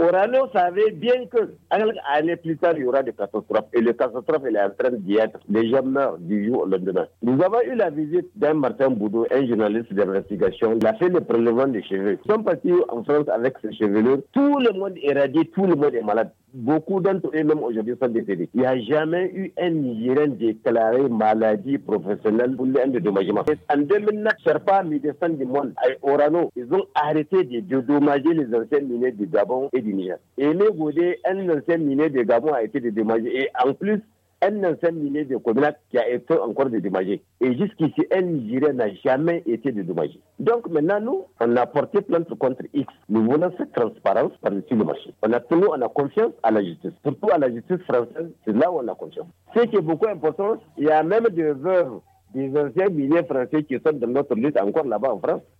Orano savait bien que année plus tard, il y aura des catastrophes. Et le catastrophe, elle est en train d'y être. Les gens meurent du jour au lendemain. Nous avons eu la visite d'un Martin Boudou, un journaliste d'investigation. Il a fait le prélèvement des cheveux. Ils sont partis en France avec ses chevelures. Tout le monde est radié, tout le monde est malade. Beaucoup d'entre eux, même aujourd'hui, sont décédés. Il n'y a jamais eu un Nigérien déclaré maladie professionnelle pour un dédommagement. En 2009, Sherpa, médecins du monde, à Orano, ils ont arrêté de dédommager les anciens minés du Gabon et du Niger. Et les Godé, un ancien miné du Gabon a été dédommagé. Et en plus, un ancien minier de Cominac qui a été encore dédommagé. Et jusqu'ici, un Nigérien n'a jamais été dédommagé. Donc maintenant, nous, on a porté plainte contre X. Nous voulons cette transparence par-dessus le marché. On a confiance à la justice. Surtout à la justice française, c'est là où on a confiance. Ce qui est beaucoup important, il y a même des veuves des anciens miniers français qui sont dans notre liste encore là-bas en France.